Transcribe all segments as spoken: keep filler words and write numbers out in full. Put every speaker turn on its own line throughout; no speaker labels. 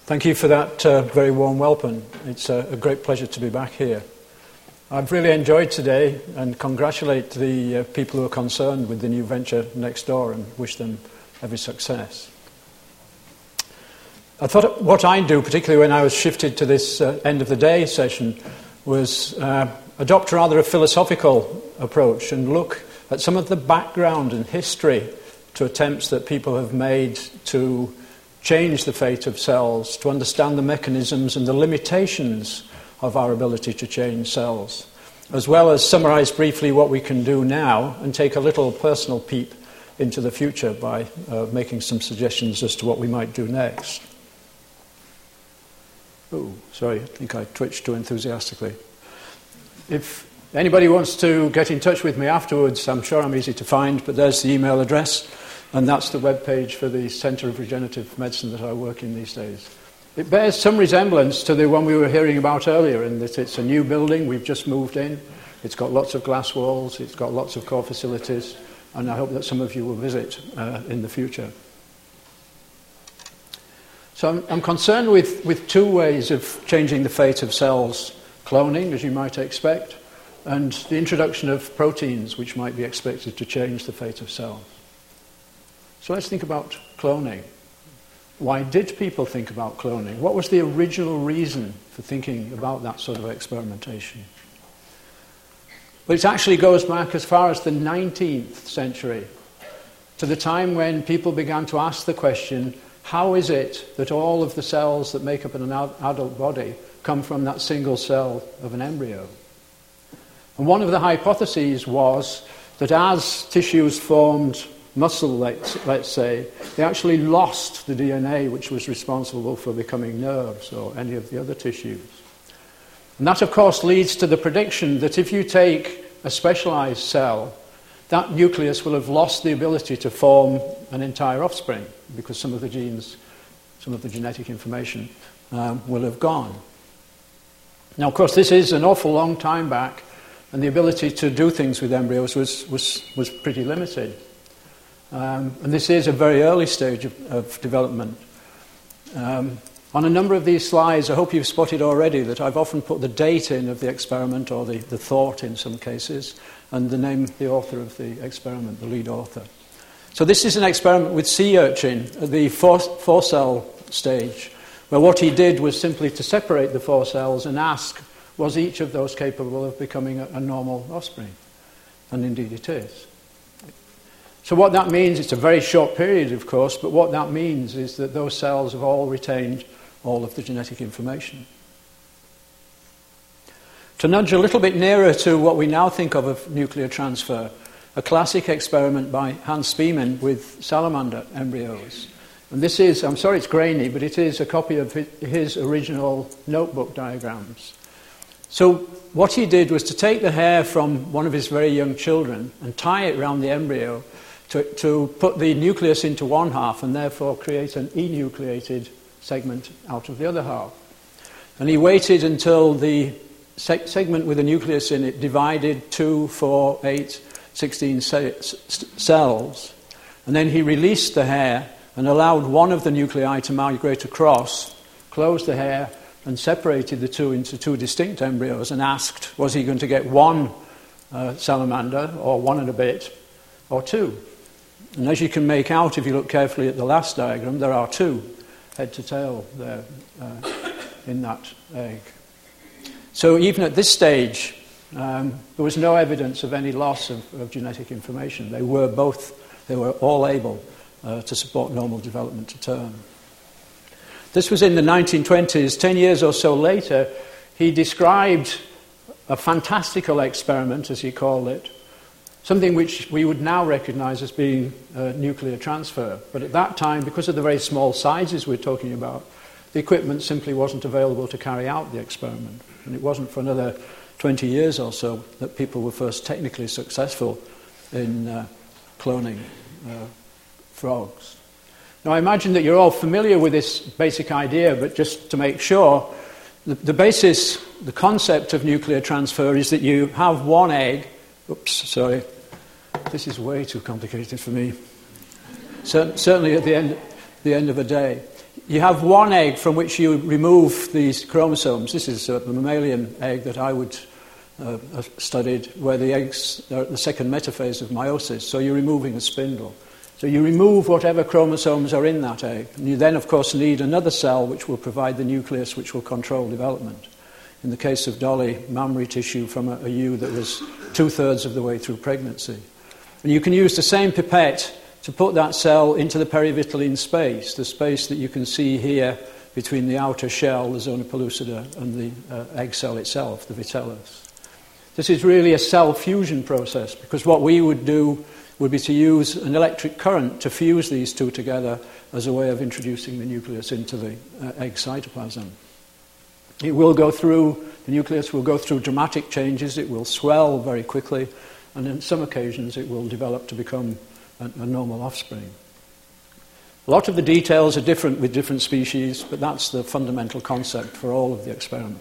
Thank you for that uh, very warm welcome. It's a, a great pleasure to be back here. I've really enjoyed today and congratulate the uh, people who are concerned with the new venture next door and wish them every success. I thought what I'd do, particularly when I was shifted to this uh, end of the day session, was uh, adopt rather a philosophical approach and look at some of the background and history to attempts that people have made to change the fate of cells, to understand the mechanisms and the limitations of our ability to change cells, as well as summarize briefly what we can do now and take a little personal peep into the future by uh, making some suggestions as to what we might do next. Oh, sorry, I think I twitched too enthusiastically. If anybody wants to get in touch with me afterwards, I'm sure I'm easy to find, but there's the email address. And that's the web page for the Centre of Regenerative Medicine that I work in these days. It bears some resemblance to the one we were hearing about earlier in that it's a new building, we've just moved in, it's got lots of glass walls, it's got lots of core facilities, and I hope that some of you will visit uh, in the future. So I'm, I'm concerned with, with two ways of changing the fate of cells: cloning, as you might expect, and the introduction of proteins which might be expected to change the fate of cells. So let's think about cloning. Why did people think about cloning? What was the original reason for thinking about that sort of experimentation? Well, it actually goes back as far as the nineteenth century, to the time when people began to ask the question, how is it that all of the cells that make up an adult body come from that single cell of an embryo? And one of the hypotheses was that as tissues formed muscle, let's, let's say, they actually lost the D N A which was responsible for becoming nerves or any of the other tissues. And that, of course, leads to the prediction that if you take a specialized cell, that nucleus will have lost the ability to form an entire offspring because some of the genes, some of the genetic information um, will have gone. Now, of course, this is an awful long time back, and the ability to do things with embryos was, was, was pretty limited. Um, and this is a very early stage of, of development. Um, on a number of these slides, I hope you've spotted already that I've often put the date in of the experiment, or the, the thought in some cases, and the name, the author of the experiment, the lead author. So this is an experiment with sea urchin at the four, four cell stage, where what he did was simply to separate the four cells and ask, was each of those capable of becoming a, a normal offspring? And indeed it is. So what that means, it's a very short period, of course, but what that means is that those cells have all retained all of the genetic information. To nudge a little bit nearer to what we now think of of nuclear transfer, a classic experiment by Hans Spemann with salamander embryos. And this is, I'm sorry it's grainy, but it is a copy of his original notebook diagrams. So what he did was to take the hair from one of his very young children and tie it around the embryo to, to put the nucleus into one half and therefore create an enucleated segment out of the other half. And he waited until the seg- segment with a nucleus in it divided two, four, eight, sixteen ce- cells. And then he released the hair and allowed one of the nuclei to migrate across, closed the hair, and separated the two into two distinct embryos and asked, was he going to get one uh, salamander, or one and a bit, or two? And as you can make out, if you look carefully at the last diagram, there are two, head to tail there uh, in that egg. So even at this stage, um, there was no evidence of any loss of, of genetic information. They were both, they were all able uh, to support normal development to term. This was in the nineteen twenties. Ten years or so later, he described a fantastical experiment, as he called it, something which we would now recognize as being uh, nuclear transfer. But at that time, because of the very small sizes we're talking about, the equipment simply wasn't available to carry out the experiment. And it wasn't for another twenty years or so that people were first technically successful in uh, cloning uh, frogs. Now, I imagine that you're all familiar with this basic idea, but just to make sure, the, the basis, the concept of nuclear transfer is that you have one egg. Oops, sorry. This is way too complicated for me. Cer- certainly at the end, the end of a day. you have one egg from which you remove these chromosomes. This is a mammalian egg that I would uh, have studied, where the eggs are at the second metaphase of meiosis. So you're removing a spindle. So you remove whatever chromosomes are in that egg. And you then, of course, need another cell which will provide the nucleus which will control development. In the case of Dolly, mammary tissue from a, a ewe that was two-thirds of the way through pregnancy. And you can use the same pipette to put that cell into the perivitelline space, the space that you can see here between the outer shell, the zona pellucida, and the uh, egg cell itself, the vitellus. This is really a cell fusion process, because what we would do would be to use an electric current to fuse these two together as a way of introducing the nucleus into the uh, egg cytoplasm. It will go through, the nucleus will go through dramatic changes, it will swell very quickly, and on some occasions it will develop to become a, a normal offspring. A lot of the details are different with different species, but that's the fundamental concept for all of the experiments.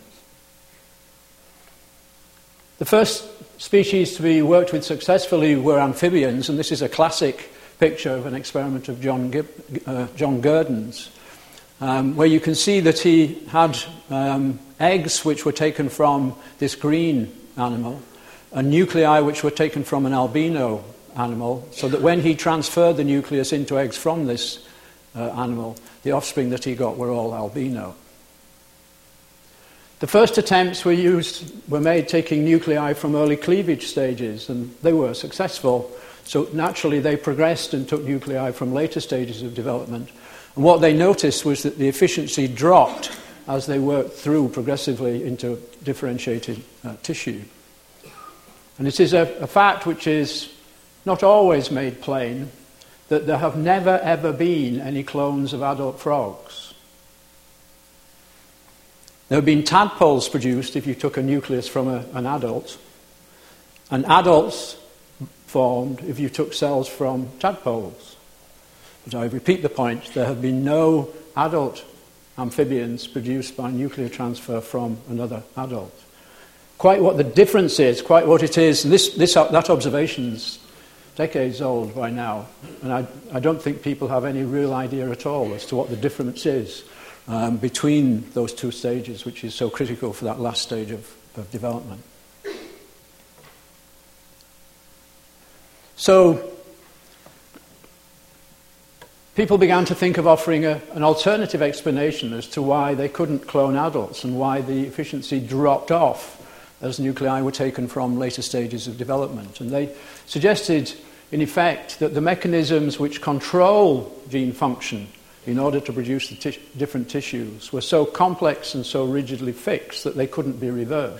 The first species to be worked with successfully were amphibians, and this is a classic picture of an experiment of John, Gib, uh, John Gurdon's, um, where you can see that he had um, eggs which were taken from this green animal, and nuclei which were taken from an albino animal, so that when he transferred the nucleus into eggs from this uh, animal, the offspring that he got were all albino. The first attempts were used, were made taking nuclei from early cleavage stages, and they were successful. So naturally they progressed and took nuclei from later stages of development. And what they noticed was that the efficiency dropped as they worked through progressively into differentiated uh, tissue. And it is a, a fact which is not always made plain that there have never ever been any clones of adult frogs. There have been tadpoles produced if you took a nucleus from a, an adult, and adults formed if you took cells from tadpoles. But I repeat the point, there have been no adult amphibians produced by nuclear transfer from another adult. Quite what the difference is, quite what it is, and this, this, that observation's decades old by now, and I, I don't think people have any real idea at all as to what the difference is Um, between those two stages, which is so critical for that last stage of, of development. So, people began to think of offering a, an alternative explanation as to why they couldn't clone adults and why the efficiency dropped off as nuclei were taken from later stages of development. And they suggested, in effect, that the mechanisms which control gene function in order to produce the tis- different tissues were so complex and so rigidly fixed that they couldn't be reversed.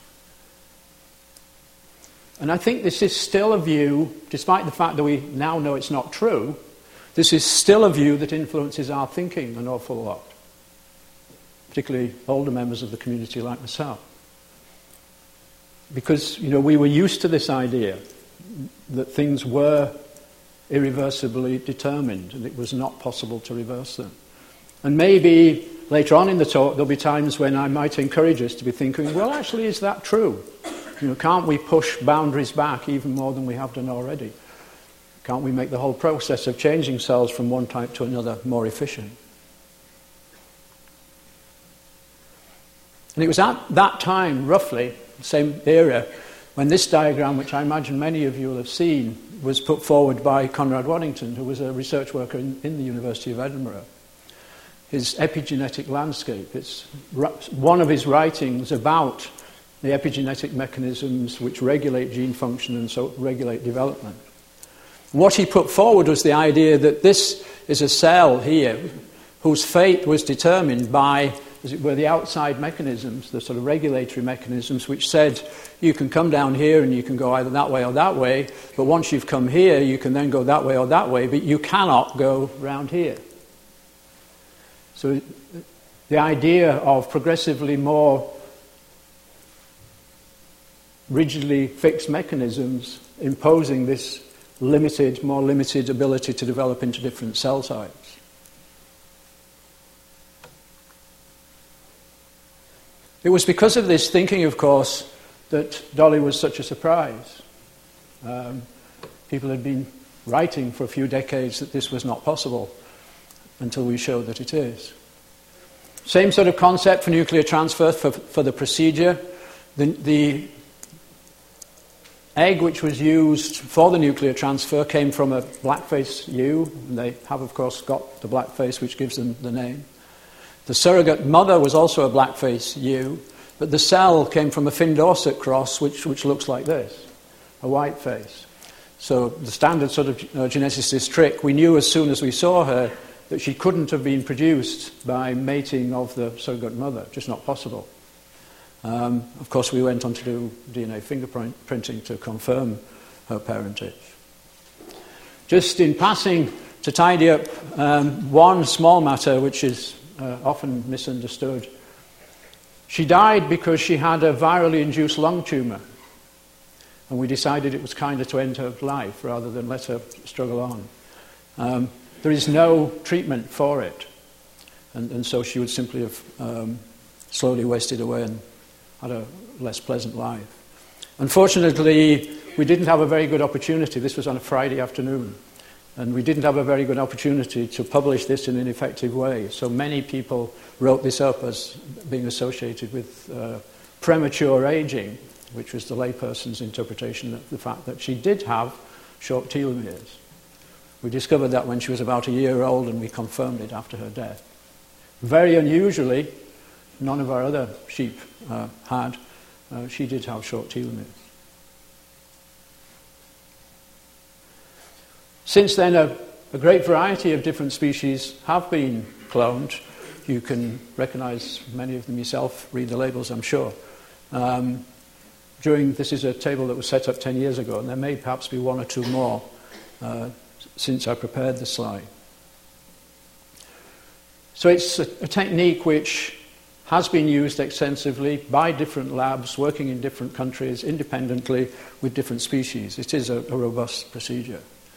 And I think this is still a view, despite the fact that we now know it's not true, this is still a view that influences our thinking an awful lot, particularly older members of the community like myself. Because, you know, we were used to this idea that things were irreversibly determined, and it was not possible to reverse them. And maybe later on in the talk there'll be times when I might encourage us to be thinking, well, actually, is that true? You know, can't we push boundaries back even more than we have done already? Can't we make the whole process of changing cells from one type to another more efficient? And it was at that time, roughly, the same era, when this diagram, which I imagine many of you will have seen, was put forward by Conrad Waddington, who was a research worker in, in the University of Edinburgh. His epigenetic landscape, it's one of his writings about the epigenetic mechanisms which regulate gene function and so regulate development. What he put forward was the idea that this is a cell here whose fate was determined by, as it were, the outside mechanisms, the sort of regulatory mechanisms which said you can come down here and you can go either that way or that way, but once you've come here you can then go that way or that way, but you cannot go round here. So the idea of progressively more rigidly fixed mechanisms imposing this limited, more limited ability to develop into different cell types. It was because of this thinking, of course, that Dolly was such a surprise. Um, people had been writing for a few decades that this was not possible until we showed that it is. Same sort of concept for nuclear transfer for, for the procedure. The, the egg which was used for the nuclear transfer came from a blackface ewe, and they have, of course, got the blackface which gives them the name. The surrogate mother was also a blackface ewe, but the cell came from a Finn-Dorset cross, which, which looks like this, a white face. So the standard sort of uh, geneticist trick, we knew as soon as we saw her that she couldn't have been produced by mating of the surrogate mother, just not possible. Um, of course, we went on to do D N A fingerprinting to confirm her parentage. Just in passing, to tidy up um, one small matter which is uh, often misunderstood. She died because she had a virally induced lung tumour, and we decided it was kinder to end her life rather than let her struggle on. Um, there is no treatment for it, and, and so she would simply have um, slowly wasted away and had a less pleasant life. Unfortunately, we didn't have a very good opportunity. This was on a Friday afternoon, and we didn't have a very good opportunity to publish this in an effective way. So many people wrote this up as being associated with uh, premature aging, which was the layperson's interpretation of the fact that she did have short telomeres. We discovered that when she was about a year old, and we confirmed it after her death. Very unusually, none of our other sheep uh, had. Uh, she did have short telomeres. Since then, a, a great variety of different species have been cloned. You can recognize many of them yourself, read the labels, I'm sure. Um, during, this is a table that was set up ten years ago, and there may perhaps be one or two more uh, since I prepared the slide. So it's a, a technique which has been used extensively by different labs working in different countries independently with different species. It is a, a robust procedure.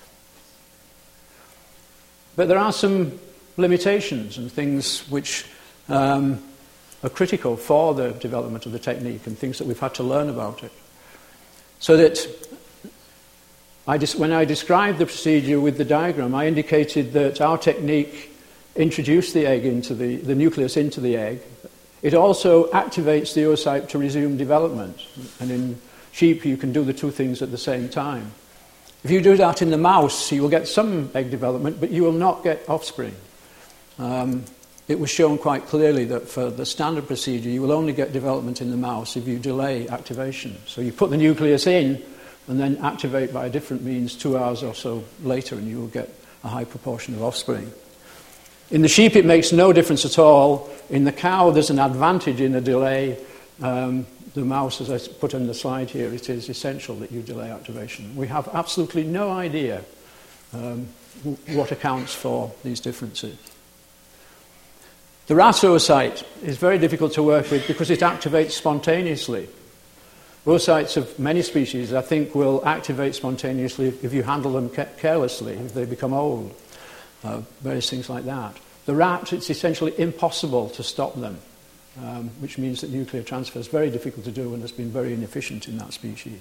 But there are some limitations and things which um, are critical for the development of the technique, and things that we've had to learn about it. So that I des- when I described the procedure with the diagram, I indicated that our technique introduced the egg into the, the nucleus into the egg. It also activates the oocyte to resume development. And in sheep, you can do the two things at the same time. If you do that in the mouse, you will get some egg development, but you will not get offspring. Um, it was shown quite clearly that for the standard procedure, you will only get development in the mouse if you delay activation. So you put the nucleus in and then activate by a different means two hours or so later, and you will get a high proportion of offspring. In the sheep, it makes no difference at all. In the cow, there's an advantage in a delay. Um, the mouse, as I put in the slide here, it is essential that you delay activation. We have absolutely no idea um, what accounts for these differences. The rat oocyte is very difficult to work with because it activates spontaneously. Oocytes of many species, I think, will activate spontaneously if you handle them ca- carelessly, if they become old. Uh, various things like that. The rat, it's essentially impossible to stop them, um, which means that nuclear transfer is very difficult to do and has been very inefficient in that species.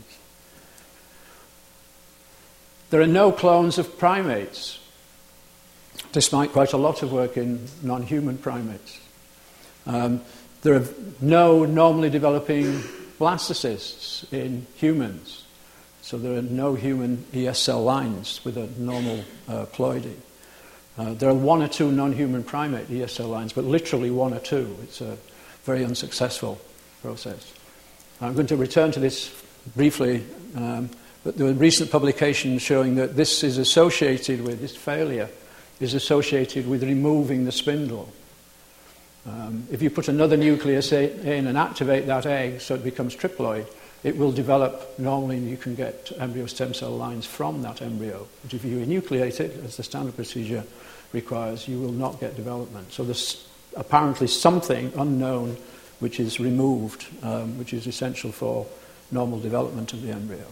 There are no clones of primates, despite quite a lot of work in non-human primates. Um, there are no normally developing blastocysts in humans, so there are no human E S cell lines with a normal uh, ploidy. Uh, there are one or two non-human primate E S cell lines, but literally one or two. It's a very unsuccessful process. I'm going to return to this briefly, um, but there were recent publications showing that this is associated with, this failure is associated with removing the spindle. Um, if you put another nucleus in and activate that egg so it becomes triploid, it will develop normally, and you can get embryo stem cell lines from that embryo. But if you enucleate it, as the standard procedure requires, you will not get development. So there's apparently something unknown which is removed, um, which is essential for normal development of the embryo.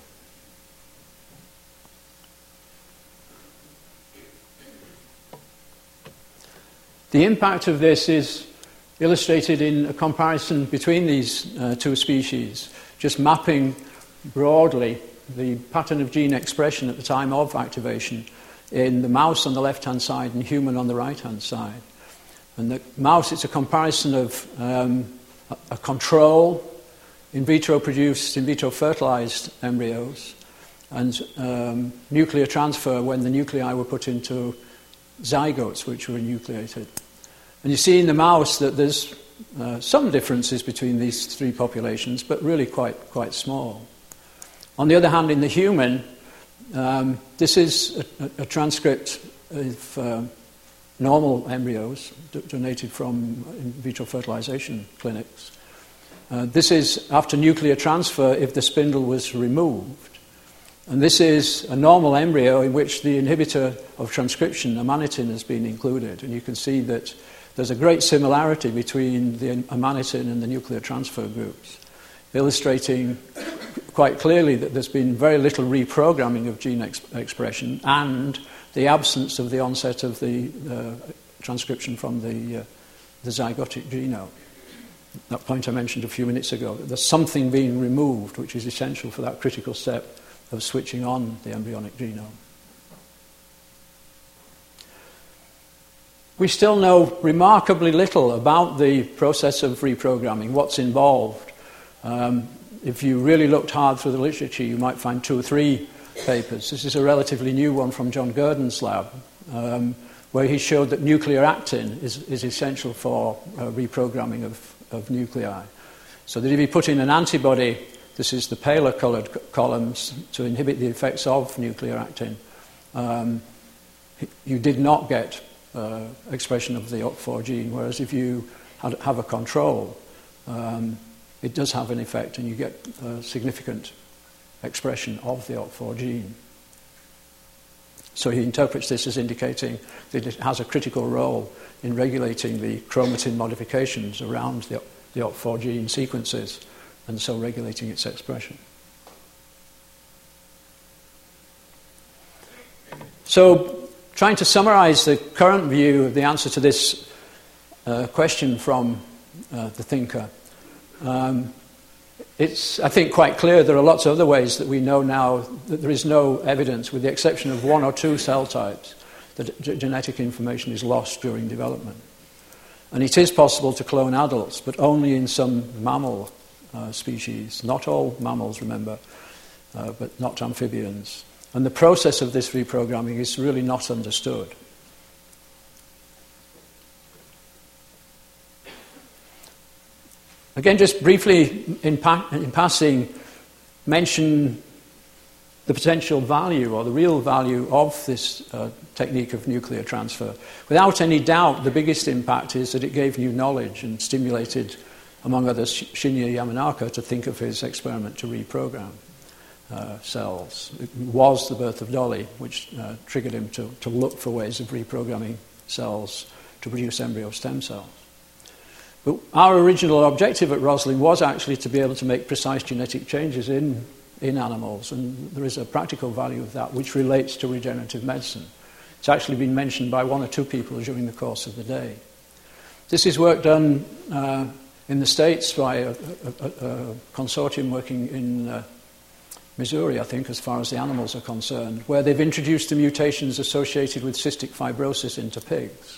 The impact of this is illustrated in a comparison between these uh, two species, just mapping broadly the pattern of gene expression at the time of activation in the mouse on the left-hand side and human on the right-hand side. And the mouse, it's a comparison of um, a, a control, in vitro produced, in vitro fertilized embryos, and um, nuclear transfer when the nuclei were put into zygotes which were enucleated. And you see in the mouse that there's uh, some differences between these three populations, but really quite, quite small. On the other hand, in the human, um, this is a, a, a transcript of uh, normal embryos d- donated from in vitro fertilization clinics. Uh, this is after nuclear transfer if the spindle was removed. And this is a normal embryo in which the inhibitor of transcription, amanitin, has been included. And you can see that there's a great similarity between the amanitin and the nuclear transfer groups, illustrating quite clearly that there's been very little reprogramming of gene ex- expression and the absence of the onset of the uh, transcription from the, uh, the zygotic genome. That point I mentioned a few minutes ago, that there's something being removed which is essential for that critical step of switching on the embryonic genome. We still know remarkably little about the process of reprogramming, what's involved. Um, if you really looked hard through the literature, you might find two or three papers. This is a relatively new one from John Gurdon's lab, um, where he showed that nuclear actin is, is essential for uh, reprogramming of, of nuclei. So that if you put in an antibody, this is the paler coloured co- columns to inhibit the effects of nuclear actin, um, you did not get uh, expression of the O C four gene, whereas if you had, have a control, um, it does have an effect and you get uh, significant expression of the O C four gene. So he interprets this as indicating that it has a critical role in regulating the chromatin modifications around the, the O C four gene sequences, and so regulating its expression. So, trying to summarize the current view of the answer to this uh, question from uh, the thinker, um, it's, I think, quite clear there are lots of other ways that we know now that there is no evidence, with the exception of one or two cell types, that g- genetic information is lost during development. And it is possible to clone adults, but only in some mammal Uh, species, not all mammals, remember, uh, but not amphibians. And the process of this reprogramming is really not understood. Again, just briefly, in, pa- in passing, mention the potential value or the real value of this uh, technique of nuclear transfer. Without any doubt, the biggest impact is that it gave new knowledge and stimulated, among others, Shinya Yamanaka to think of his experiment to reprogram uh, cells. It was the birth of Dolly, which uh, triggered him to, to look for ways of reprogramming cells to produce embryo stem cells. But our original objective at Roslin was actually to be able to make precise genetic changes in, in animals, and there is a practical value of that which relates to regenerative medicine. It's actually been mentioned by one or two people during the course of the day. This is work done uh, in the States by a, a, a, a consortium working in uh, Missouri, I think, as far as the animals are concerned, where they've introduced the mutations associated with cystic fibrosis into pigs.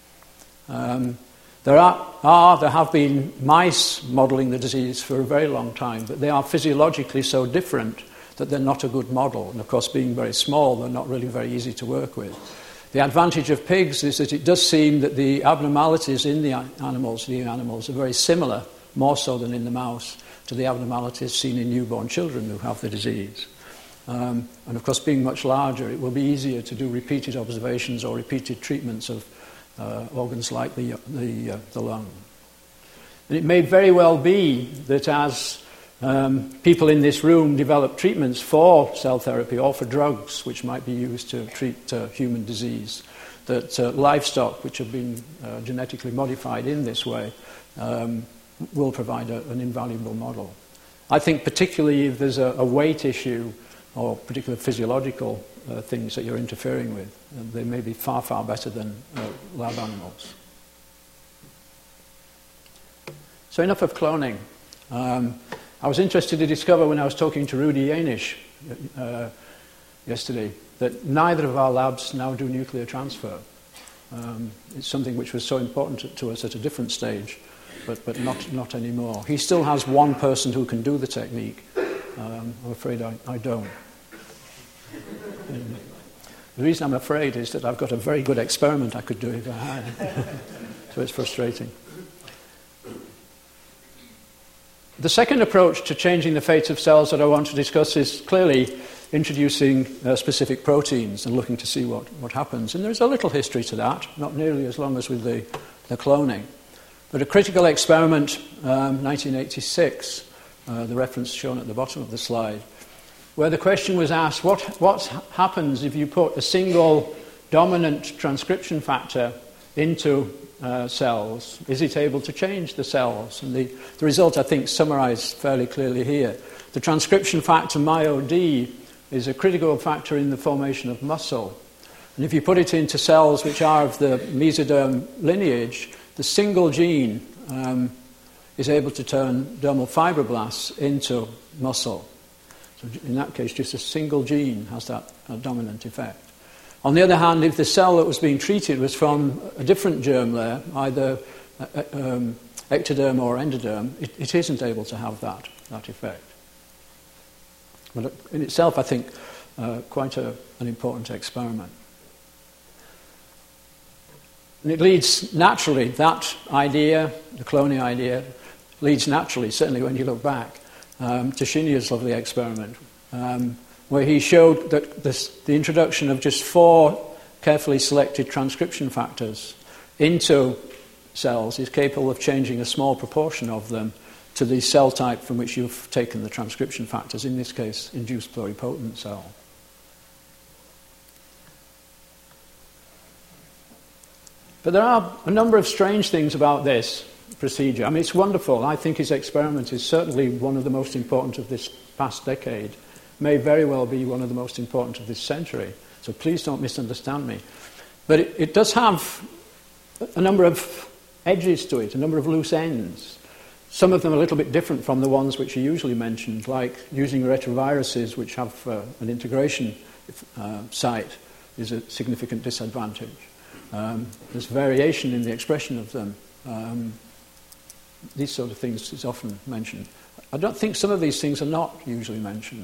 Um, there are, are, there have been mice modelling the disease for a very long time, but they are physiologically so different that they're not a good model. And of course, being very small, they're not really very easy to work with. The advantage of pigs is that it does seem that the abnormalities in the animals, the animals, are very similar, more so than in the mouse, to the abnormalities seen in newborn children who have the disease. Um, and of course, being much larger, it will be easier to do repeated observations or repeated treatments of uh, organs like the, the, uh, the lung. And it may very well be that as Um, people in this room develop treatments for cell therapy or for drugs which might be used to treat uh, human disease, that uh, livestock which have been uh, genetically modified in this way um, will provide a, an invaluable model. I think particularly if there's a, a weight issue or particular physiological uh, things that you're interfering with, uh, they may be far, far better than uh, lab animals. So enough of cloning. Um, I was interested to discover when I was talking to Rudy Janisch uh, yesterday that neither of our labs now do nuclear transfer. Um, it's something which was so important to, to us at a different stage, but, but not, not anymore. He still has one person who can do the technique. Um, I'm afraid I, I don't. Um, the reason I'm afraid is that I've got a very good experiment I could do if I had. So it's frustrating. The second approach to changing the fate of cells that I want to discuss is clearly introducing uh, specific proteins and looking to see what, what happens. And there's a little history to that, not nearly as long as with the, the cloning. But a critical experiment, um, nineteen eighty-six, uh, the reference shown at the bottom of the slide, where the question was asked, what, what happens if you put a single dominant transcription factor into uh, cells? Is it able to change the cells? And the, the result, I think, summarized fairly clearly here. The transcription factor M I O D is a critical factor in the formation of muscle. And if you put it into cells which are of the mesoderm lineage, the single gene um, is able to turn dermal fibroblasts into muscle. So in that case, just a single gene has that uh, dominant effect. On the other hand, if the cell that was being treated was from a different germ layer, either uh, um, ectoderm or endoderm, it, it isn't able to have that, that effect. But in itself, I think, uh, quite a, an important experiment. And it leads naturally, that idea, the cloning idea, leads naturally, certainly when you look back, um, to Shinya's lovely experiment, um, where he showed that this, the introduction of just four carefully selected transcription factors into cells is capable of changing a small proportion of them to the cell type from which you've taken the transcription factors, in this case, induced pluripotent cell. But there are a number of strange things about this procedure. I mean, it's wonderful. I think his experiment is certainly one of the most important of this past decade, may very well be one of the most important of this century. So please don't misunderstand me. But it, it does have a number of edges to it, a number of loose ends. Some of them are a little bit different from the ones which are usually mentioned, like using retroviruses which have uh, an integration uh, site is a significant disadvantage. Um, there's variation in the expression of them. Um, these sort of things is often mentioned. I don't think some of these things are not usually mentioned.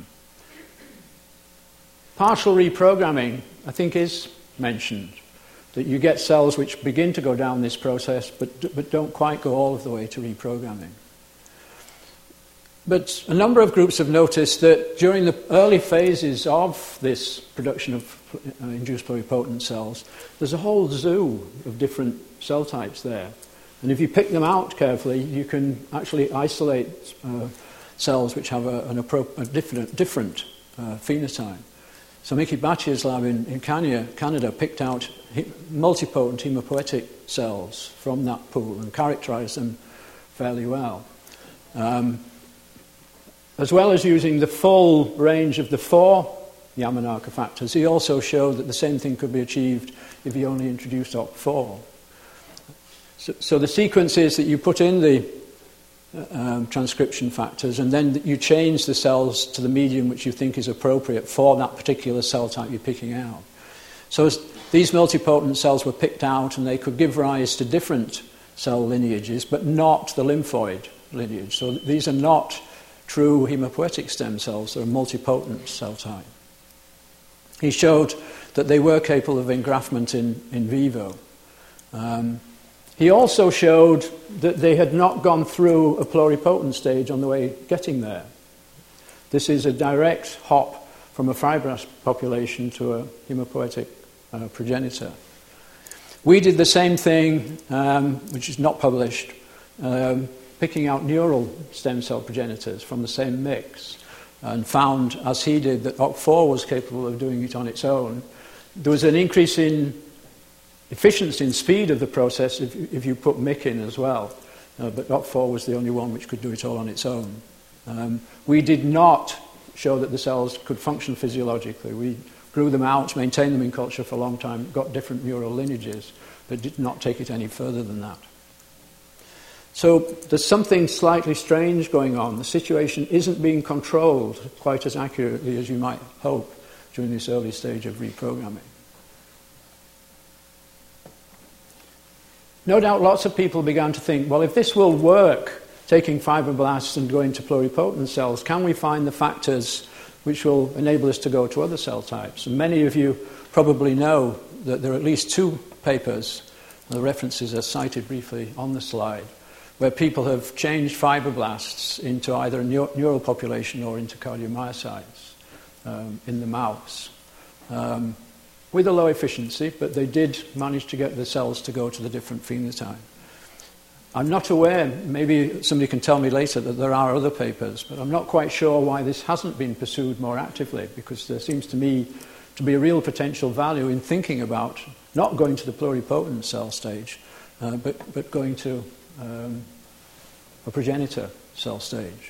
Partial reprogramming, I think, is mentioned. That you get cells which begin to go down this process but, but don't quite go all of the way to reprogramming. But a number of groups have noticed that during the early phases of this production of uh, induced pluripotent cells, there's a whole zoo of different cell types there. And if you pick them out carefully, you can actually isolate uh, cells which have a, an appro- a different, different uh, phenotype. So Mickey Bhattier's lab in, in Canada, Canada picked out he, multipotent hemopoietic cells from that pool and characterized them fairly well. Um, As well as using the full range of the four Yamanaka factors, he also showed that the same thing could be achieved if he only introduced O C four. So, so the sequence is that you put in the um, transcription factors and then you change the cells to the medium which you think is appropriate for that particular cell type you're picking out. So as these multipotent cells were picked out and they could give rise to different cell lineages, but not the lymphoid lineage. So these are not true hemopoietic stem cells, they're a multipotent cell type. He showed that they were capable of engraftment in, in vivo. Um, he also showed that they had not gone through a pluripotent stage on the way getting there. This is a direct hop from a fibroblast population to a hemopoietic uh, progenitor. We did the same thing, um, which is not published, um, picking out neural stem cell progenitors from the same mix, and found, as he did, that O C four was capable of doing it on its own. There was an increase in efficiency and speed of the process if, if you put M Y C in as well, uh, but O C four was the only one which could do it all on its own. Um, we did not show that the cells could function physiologically. We grew them out, maintained them in culture for a long time, got different neural lineages, but did not take it any further than that. So there's something slightly strange going on. The situation isn't being controlled quite as accurately as you might hope during this early stage of reprogramming. no doubt lots of people began to think, well, if this will work, taking fibroblasts and going to pluripotent cells, can we find the factors which will enable us to go to other cell types? And many of you probably know that there are at least two papers, the references are cited briefly on the slide, where people have changed fibroblasts into either a neural population or into cardiomyocytes um, in the mouse. Um, with a low efficiency, but they did manage to get the cells to go to the different phenotype. I'm not aware, maybe somebody can tell me later, that there are other papers, but I'm not quite sure why this hasn't been pursued more actively, because there seems to me to be a real potential value in thinking about not going to the pluripotent cell stage, uh, but, but going to um, a progenitor cell stage.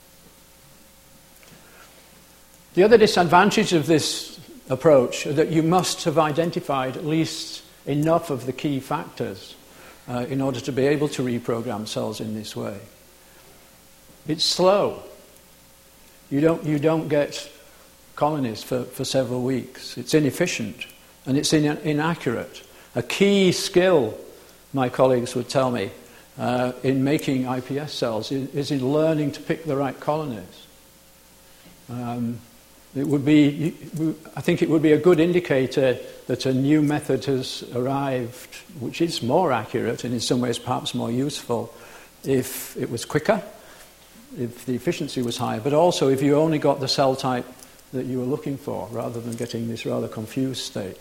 The other disadvantage of this approach is that you must have identified at least enough of the key factors Uh, in order to be able to reprogram cells in this way. It's slow. You don't, you don't get colonies for, for several weeks. It's inefficient and it's in, inaccurate. A key skill, my colleagues would tell me, uh, in making I P S cells is, is in learning to pick the right colonies. Um, It would be, I think it would be a good indicator that a new method has arrived, which is more accurate and in some ways perhaps more useful if it was quicker, if the efficiency was higher, but also if you only got the cell type that you were looking for, rather than getting this rather confused state.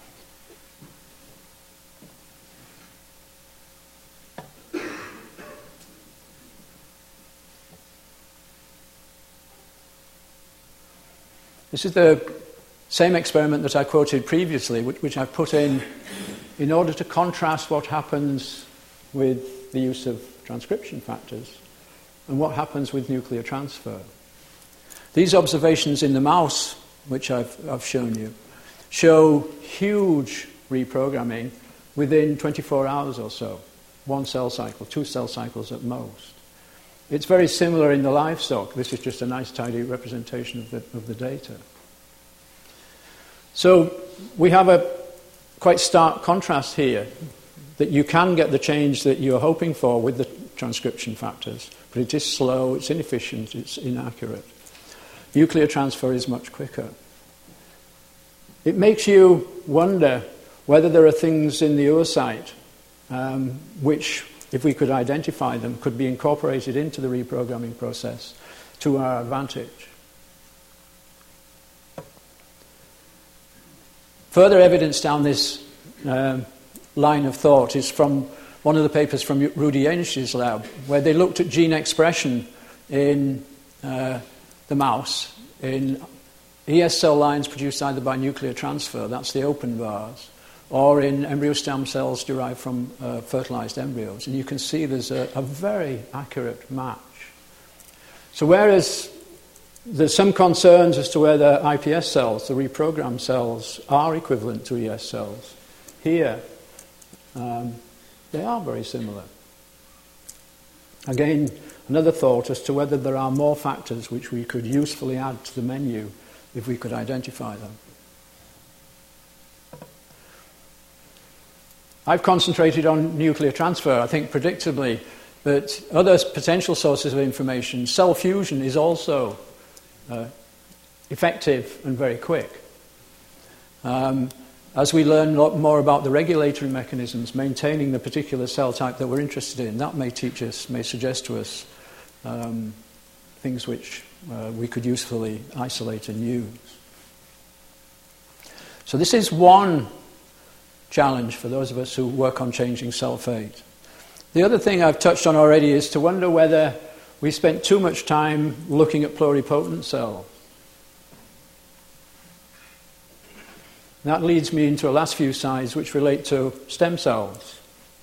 This is the same experiment that I quoted previously, which, which I've put in in order to contrast what happens with the use of transcription factors and what happens with nuclear transfer. These observations in the mouse, which I've, I've shown you, show huge reprogramming within twenty-four hours or so. One cell cycle, two cell cycles at most. It's very similar in the livestock. This is just a nice, tidy representation of the, of the data. So we have a quite stark contrast here, that you can get the change that you're hoping for with the transcription factors, but it is slow, it's inefficient, it's inaccurate. Nuclear transfer is much quicker. It makes you wonder whether there are things in the oocyte um, which, if we could identify them, could be incorporated into the reprogramming process to our advantage. Further evidence down this uh, line of thought is from one of the papers from Rudy Jaenisch's lab, where they looked at gene expression in uh, the mouse, in E S cell lines produced either by nuclear transfer, that's the open bars, or in embryo stem cells derived from uh, fertilized embryos. And you can see there's a, a very accurate match. So whereas there's some concerns as to whether I P S cells, the reprogrammed cells, are equivalent to E S cells, here um, they are very similar. Again, another thought as to whether there are more factors which we could usefully add to the menu if we could identify them. I've concentrated on nuclear transfer, I think predictably, but other potential sources of information, cell fusion is also uh, effective and very quick. Um, as we learn a lot more about the regulatory mechanisms maintaining the particular cell type that we're interested in, that may teach us, may suggest to us um, things which uh, we could usefully isolate and use. So this is one challenge for those of us who work on changing cell fate. The other thing I've touched on already is to wonder whether we spent too much time looking at pluripotent cells. That leads me into the last few slides which relate to stem cells.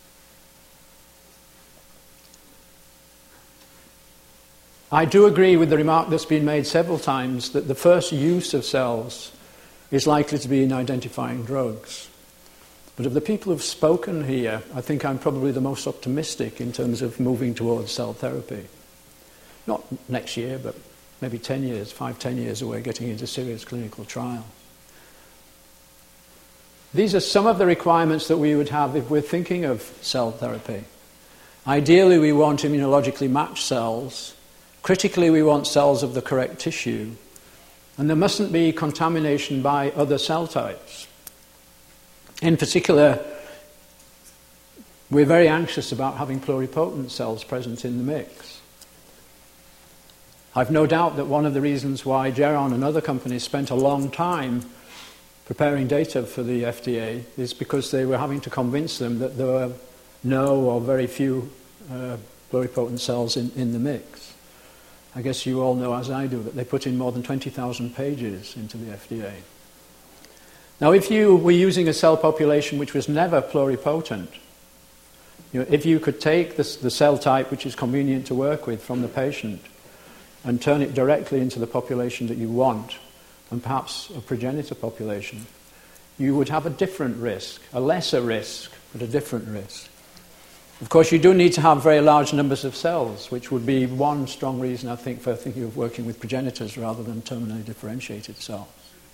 I do agree with the remark that's been made several times that the first use of cells is likely to be in identifying drugs. But of the people who've spoken here, I think I'm probably the most optimistic in terms of moving towards cell therapy. Not next year, but maybe ten years, five, ten years away, getting into serious clinical trial. these are some of the requirements that we would have if we're thinking of cell therapy. Ideally, we want immunologically matched cells. Critically, we want cells of the correct tissue. And there mustn't be contamination by other cell types. In particular, we're very anxious about having pluripotent cells present in the mix. I've no doubt that one of the reasons why Geron and other companies spent a long time preparing data for the F D A is because they were having to convince them that there were no or very few uh, pluripotent cells in, in the mix. I guess you all know, as I do, that they put in more than twenty thousand pages into the F D A. Now, if you were using a cell population which was never pluripotent, you know, if you could take this, the cell type which is convenient to work with from the patient and turn it directly into the population that you want, and perhaps a progenitor population, you would have a different risk, a lesser risk, but a different risk. Of course, you do need to have very large numbers of cells, which would be one strong reason, I think, for thinking of working with progenitors rather than terminally differentiated cells.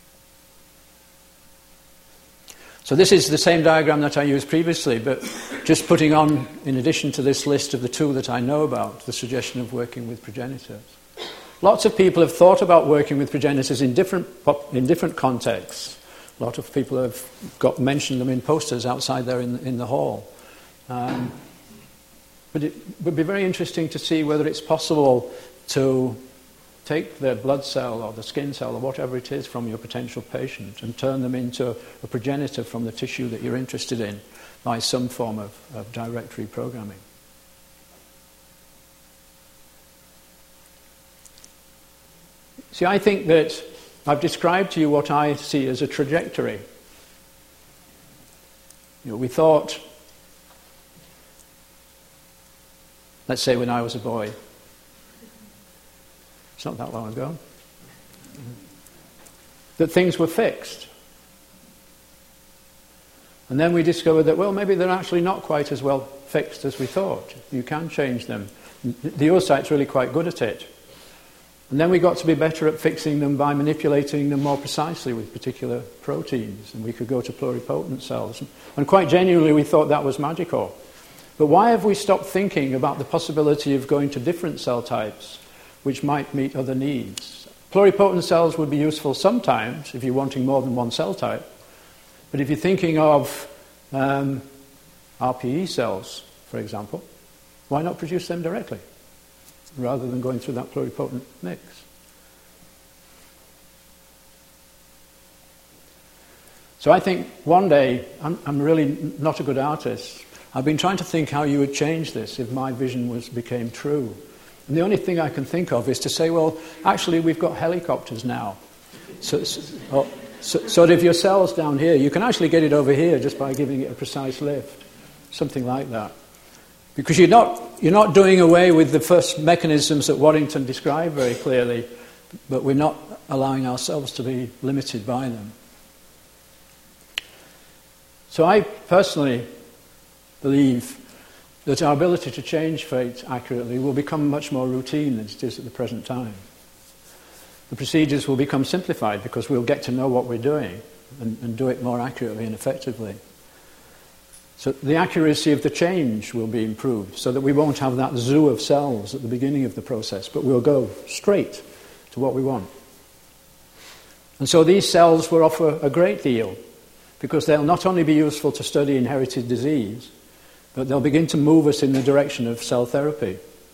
So this is the same diagram that I used previously, but just putting on, in addition to this list of the two that I know about, the suggestion of working with progenitors. Lots of people have thought about working with progenitors in different, in different contexts. A lot of people have got mentioned them in posters outside there in, in the hall. Um, but it would be very interesting to see whether it's possible to take the blood cell or the skin cell or whatever it is from your potential patient and turn them into a progenitor from the tissue that you're interested in by some form of, of direct reprogramming. See, I think that I've described to you what I see as a trajectory. You know, we thought, let's say when I was a boy, it's not that long ago, that things were fixed. And then we discovered that, well, maybe they're actually not quite as well fixed as we thought. You can change them. The oocyte's really quite good at it. And then we got to be better at fixing them by manipulating them more precisely with particular proteins. And we could go to pluripotent cells. And quite genuinely, we thought that was magical. But why have we stopped thinking about the possibility of going to different cell types which might meet other needs? Pluripotent cells would be useful sometimes if you're wanting more than one cell type. But if you're thinking of um, R P E cells, for example, why not produce them directly, rather than going through that pluripotent mix? So I think one day, I'm, I'm really not a good artist. I've been trying to think how you would change this if my vision was became true. And the only thing I can think of is to say, well, actually we've got helicopters now. So, so, so, so if your cell's down here, you can actually get it over here just by giving it a precise lift. Something like that. Because you're not, you're not doing away with the first mechanisms that Waddington described very clearly, but we're not allowing ourselves to be limited by them. So I personally believe that our ability to change fate accurately will become much more routine than it is at the present time. The procedures will become simplified because we'll get to know what we're doing and, and do it more accurately and effectively. So the accuracy of the change will be improved so that we won't have that zoo of cells at the beginning of the process, but we'll go straight to what we want. And so these cells will offer a great deal because they'll not only be useful to study inherited disease, but they'll begin to move us in the direction of cell therapy.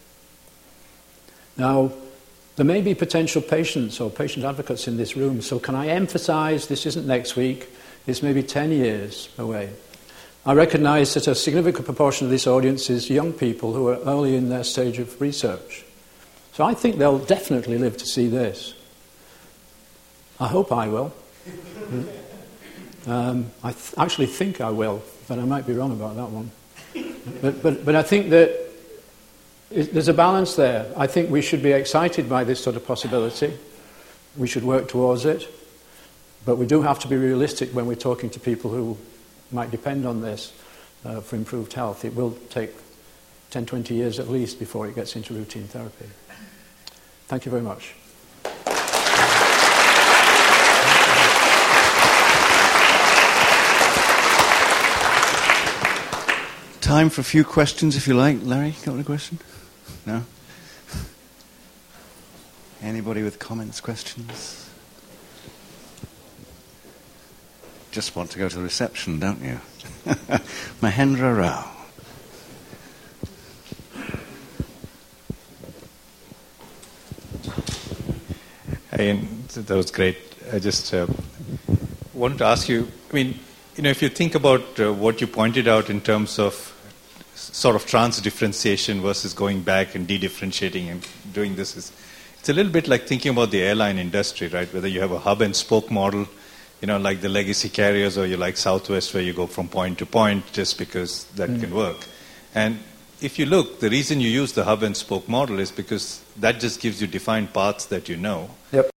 Now, there may be potential patients or patient advocates in this room, so can I emphasize this isn't next week, it's maybe ten years away. I recognize that a significant proportion of this audience is young people who are early in their stage of research. So I think they'll definitely live to see this. I hope I will. um, I th- actually think I will, but I might be wrong about that one. But, but, but I think that there's a balance there. I think we should be excited by this sort of possibility. We should work towards it. But we do have to be realistic when we're talking to people who might depend on this uh, for improved health. It will take ten, twenty years at least before it gets into routine therapy. Thank you very much.
time for a few questions, if you like. Larry, got a question? No? Anybody with comments, questions? Just want to go to the reception, don't you? Mahendra Rao.
Hey, that was great. I just uh, wanted to ask you, I mean, you know, if you think about uh, what you pointed out in terms of sort of trans-differentiation versus going back and de-differentiating and doing this, is, it's a little bit like thinking about the airline industry, right? Whether you have a hub and spoke model, you know, like the legacy carriers, or you like Southwest where you go from point to point just because that mm. can work. And if you look, the reason you use the hub and spoke model is because that just gives you defined paths that you know.
Yep.